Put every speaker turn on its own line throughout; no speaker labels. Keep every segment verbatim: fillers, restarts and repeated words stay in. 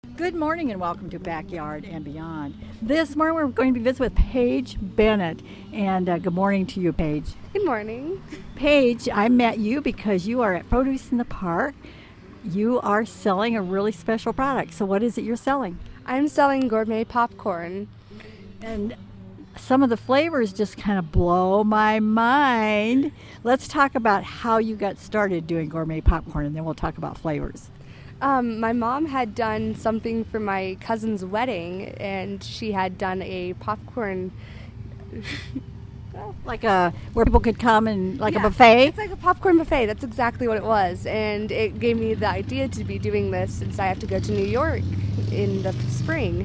Good morning and welcome to Backyard and Beyond. This morning we're going to be visiting with Paige Bennett. And uh, good morning to you, Paige.
Good morning.
Paige, I met you because you are at Produce in the Park. You are selling a really special product. So what is it you're selling?
I'm selling gourmet popcorn.
And some of the flavors just kind of blow my mind. Let's talk about how you got started doing gourmet popcorn, and then we'll talk about flavors.
Um, my mom had done something for my cousin's wedding, and she had done a popcorn.
Like a where people could come and like
Yeah,
a buffet?
It's like a popcorn buffet. That's exactly what it was, and it gave me the idea to be doing this since I have to go to New York in the spring.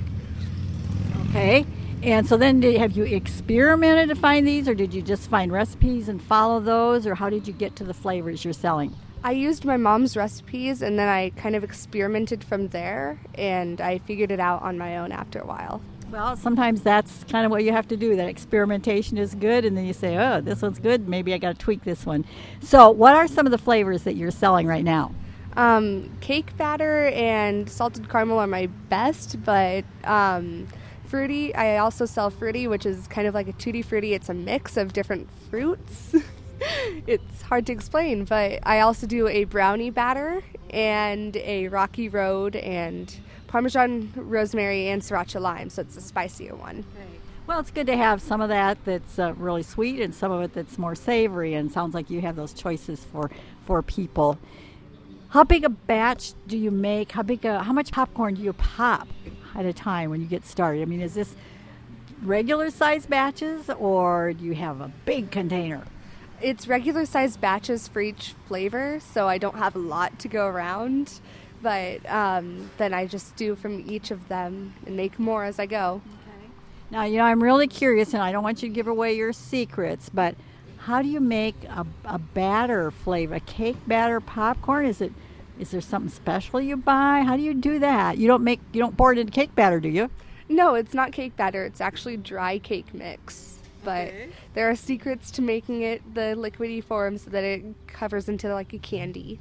Okay. And so then did, have you experimented to find these, or did you just find recipes and follow those, or how did you get to the flavors you're selling?
I used my mom's recipes, and then I kind of experimented from there, and I figured it out on my own after a while.
Well, sometimes that's kind of what you have to do. That experimentation is good, and then you say, oh, this one's good. Maybe I got to tweak this one. So what are some of the flavors that you're selling right now?
Um, cake batter and salted caramel are my best, but um, fruity, I also sell fruity, which is kind of like a tutti frutti. It's a mix of different fruits. It's hard to explain, but I also do a brownie batter and a Rocky Road and Parmesan rosemary and sriracha lime, so it's a spicier one.
Well, it's good to have some of that that's uh, really sweet and some of it that's more savory, and it sounds like you have those choices for, for people. How big a batch do you make? How big a, how much popcorn do you pop at a time when you get started? I mean, is this regular size batches, or do you have a big container?
It's regular sized batches for each flavor, so I don't have a lot to go around, but um, then I just do from each of them and make more as I go.
Okay. Now, you know, I'm really curious, and I don't want you to give away your secrets, but how do you make a, a batter flavor, a cake batter popcorn? Is it is there something special you buy? How do you do that? You don't make you don't pour it into cake batter, do you?
No, it's not cake batter. It's actually dry cake mix. But
Okay.
there are secrets to making it the liquidy form so that it covers into like a candy.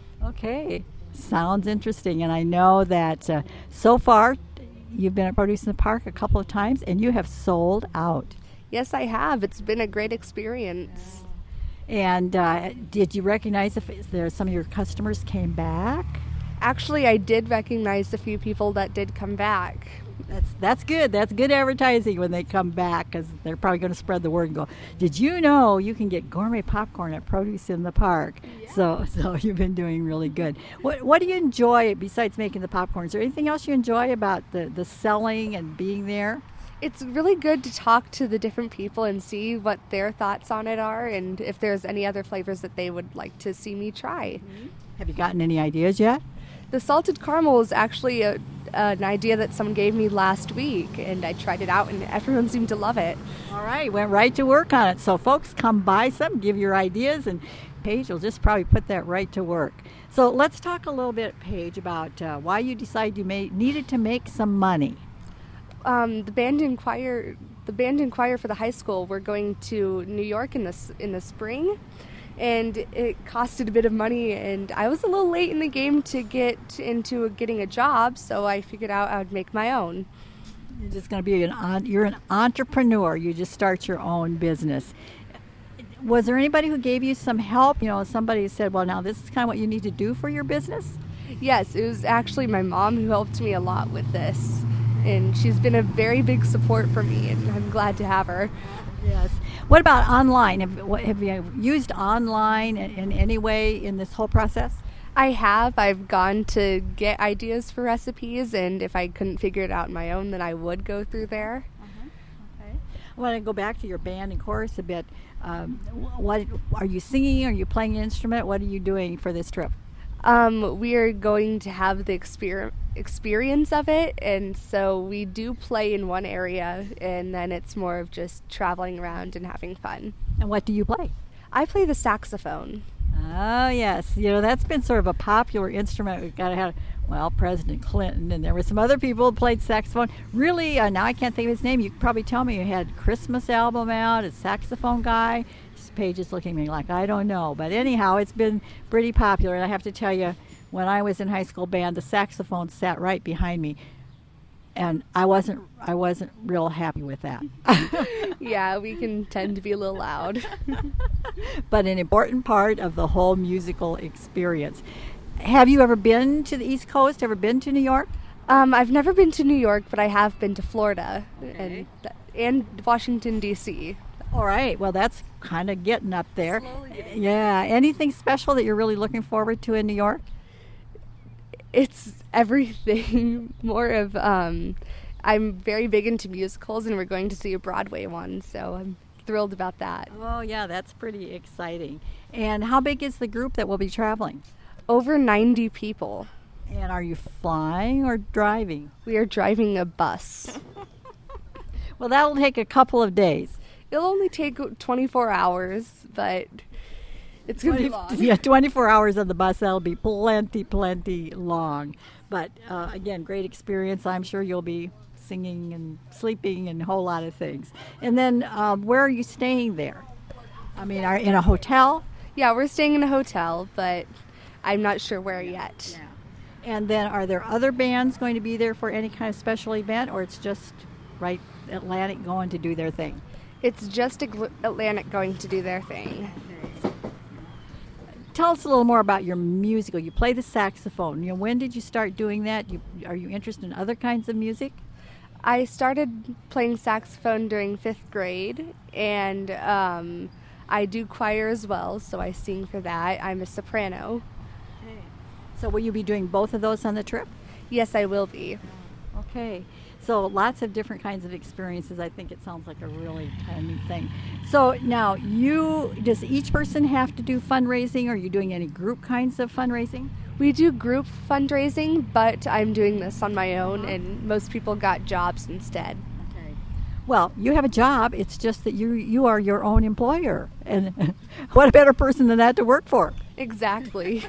Okay. Sounds interesting. And I know that uh, so far you've been at Produce in the Park a couple of times and you have sold out.
Yes, I have. It's been a great experience.
And uh, did you recognize if there some of your customers came back?
Actually, I did recognize a few people that did come back.
That's that's good. That's good advertising when they come back, because they're probably going to spread the word and go, did you know you can get gourmet popcorn at Produce in the Park? Yeah. So so you've been doing really good. What what do you enjoy besides making the popcorn? Is there anything else you enjoy about the, the selling and being there?
It's really good to talk to the different people and see what their thoughts on it are and if there's any other flavors that they would like to see me try.
Mm-hmm. Have you gotten any ideas yet?
The salted caramel is actually a, an idea that someone gave me last week, and I tried it out, and everyone seemed to love it.
All right, went right to work on it. So folks, come buy some, give your ideas, and Paige will just probably put that right to work. So let's talk a little bit, Paige, about uh, why you decided you made, needed to make some money.
Um, the band and choir, the band and choir for the high school, we're going to New York in the in the spring. And it costed a bit of money, and I was a little late in the game to get into getting a job, so I figured out I would make my own.
You're just going to be an you're an entrepreneur. You just start your own business. Was there anybody who gave you some help? You know, somebody said, well, now this is kind of what you need to do for your business?
Yes, it was actually my mom who helped me a lot with this, and she's been a very big support for me, and I'm glad to have her.
Yes. What about online? Have, have you used online in, in any way in this whole process?
I have. I've gone to get ideas for recipes, and if I couldn't figure it out on my own, then I would go through there.
Uh-huh. Okay. I want to go back to your band and chorus a bit. Um, what are you singing? Are you playing an instrument? What are you doing for this trip?
Um, we are going to have the exper- experience of it, and so we do play in one area, and then it's more of just traveling around and having fun.
And what do you play?
I play the saxophone.
Oh, yes. You know, that's been sort of a popular instrument. We've got to have, well, President Clinton, and there were some other people who played saxophone. Really, uh, now I can't think of his name. You could probably tell me. You had Christmas album out, a saxophone guy. Paige is looking at me like, I don't know. But anyhow, it's been pretty popular. And I have to tell you, when I was in high school band, the saxophone sat right behind me, and I wasn't I wasn't real happy with that.
Yeah, we can tend to be a little loud.
But an important part of the whole musical experience. Have you ever been to the East Coast? Ever been to New York?
Um, I've never been to New York, but I have been to Florida
Okay.
and and Washington, D C
All right. Well, that's kind of getting up there.
Slowly getting
Yeah. Anything special that you're really looking forward to in New York?
It's everything. More of, um, I'm very big into musicals, and we're going to see a Broadway one, so I'm thrilled about that.
Oh, yeah. That's pretty exciting. And how big is the group that will be traveling?
Over ninety people.
And are you flying or driving?
We are driving a bus.
Well, that'll take a couple of days.
It'll only take twenty-four hours, but it's going to be long.
Yeah, twenty-four hours on the bus. That'll be plenty, plenty long. But uh, again, great experience. I'm sure you'll be singing and sleeping and a whole lot of things. And then, um, where are you staying there? I mean, are in a hotel?
Yeah, we're staying in a hotel, but I'm not sure where yet.
And then, are there other bands going to be there for any kind of special event, or it's just right Atlantic going to do their thing?
It's just Agl- Atlantic going to do their thing.
Tell us a little more about your musical. You play the saxophone. You know, when did you start doing that? You, are you interested in other kinds of music?
I started playing saxophone during fifth grade, and um, I do choir as well, so I sing for that. I'm a soprano.
So will you be doing both of those on the trip?
Yes, I will be.
Okay. So lots of different kinds of experiences. I think it sounds like a really kind of neat thing. So now, you does each person have to do fundraising? Are you doing any group kinds of fundraising?
We do group fundraising, but I'm doing this on my own, and most people got jobs instead.
Okay. Well, you have a job. It's just that you you are your own employer, and what a better person than that to work for?
Exactly.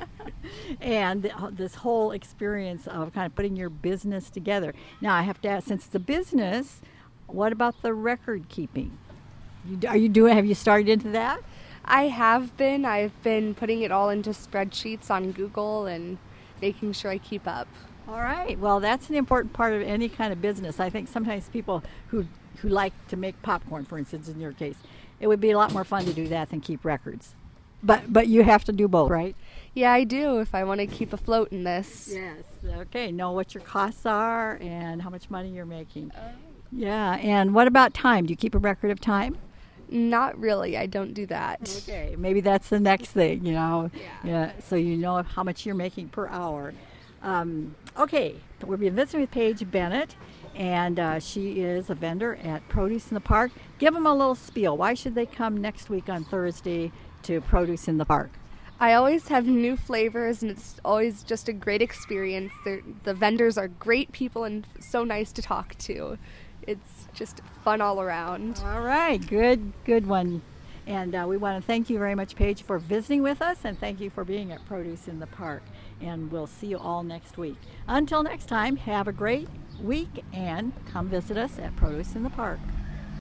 And this whole experience of kind of putting your business together. Now, I have to ask, since it's a business, what about the record keeping? You, are you doing? Have you started into that?
I have been. I've been putting it all into spreadsheets on Google and making sure I keep up.
All right. Well, that's an important part of any kind of business. I think sometimes people who who like to make popcorn, for instance, in your case, it would be a lot more fun to do that than keep records. But but you have to do both, right?
Yeah, I do if I want to keep afloat in this.
Yes. Okay. Know what your costs are and how much money you're making. Yeah. And what about time? Do you keep a record of time?
Not really. I don't do that.
Okay. Maybe that's the next thing, you know.
Yeah.
Yeah. So you know how much you're making per hour. Um, okay. We'll be visiting with Paige Bennett, and uh, she is a vendor at Produce in the Park. Give them a little spiel. Why should they come next week on Thursday to Produce in the Park?
I always have new flavors, and it's always just a great experience. They're, the vendors are great people and so nice to talk to. It's just fun all around.
All right, good, good one. And uh, we want to thank you very much, Paige, for visiting with us, and thank you for being at Produce in the Park. And we'll see you all next week. Until next time, have a great week, and come visit us at Produce in the Park.